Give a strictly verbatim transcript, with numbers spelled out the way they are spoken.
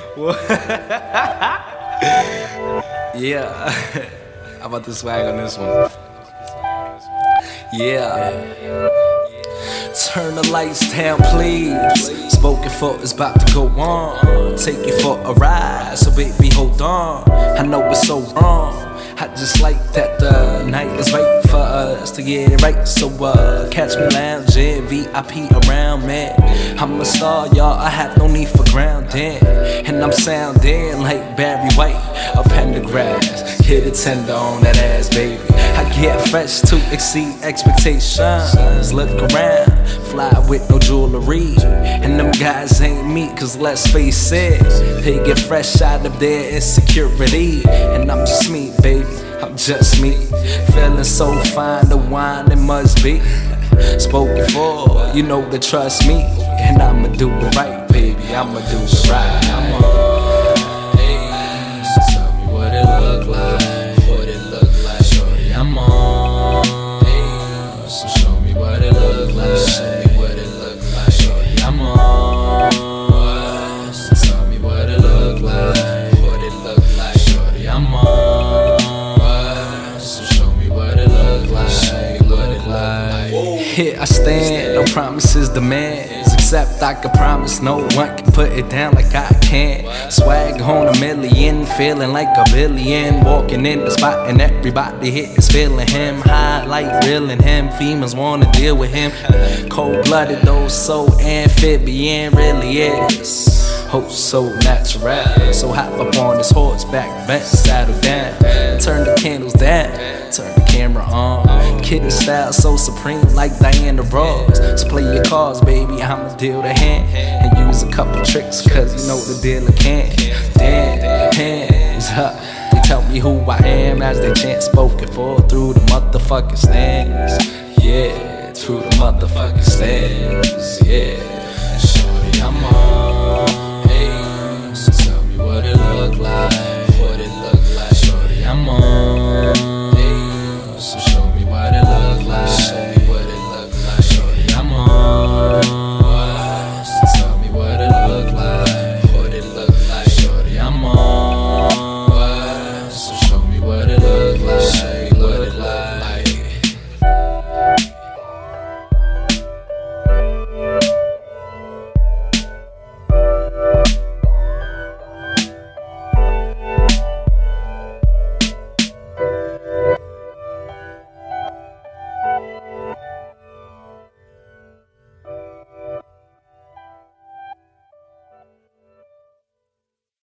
Yeah. How about the swag on this one? Yeah. Turn the lights down, please. Spoken for is about to go on. Take you for a ride, so baby, hold on. I know it's so wrong. I just like that the night is right for us to get it right. So uh, catch me lounging, V I P around me. I'm a star, y'all, I have no need for grounding. And I'm sounding like Barry White up in the grass. Hit a tender on that ass, baby. I get fresh to exceed expectations. Look around, fly with no jewelry. And them guys ain't me, cause let's face it, they get fresh out of their insecurity. And I'm just me, baby, I'm just me. Feeling so fine, the wine it must be spoken for, you know to trust me. And I'ma do it right, baby, I'ma do it right. I'm on, hey, so tell me what it look like, what it look like, shorty, I'm on, hey, so show me what it look like, show me what it look like, shorty, I'm on, so tell me what it look like, what it look like, shorty, I'm on, so show me what it look like, what it look like. Here I stand, no promises, demands, except I can promise no one can put it down like I can. Swag on a million, feeling like a billion. Walking in the spot and everybody here is feeling him. High like reeling him, females wanna deal with him. Cold-blooded though, so amphibian really is. Oh, so natural. So hop up on this horseback, bent, saddle down, turn the candles down, turn the camera on. Kitten style so supreme like Diana Ross. So play your cards, baby, I'ma deal the hand and use a couple tricks, cause you know the dealer can. Damn, hands up, they tell me who I am as they chant spoken for through the motherfucking stands. Yeah, through the motherfucking stands. Yeah, shorty, I'm on.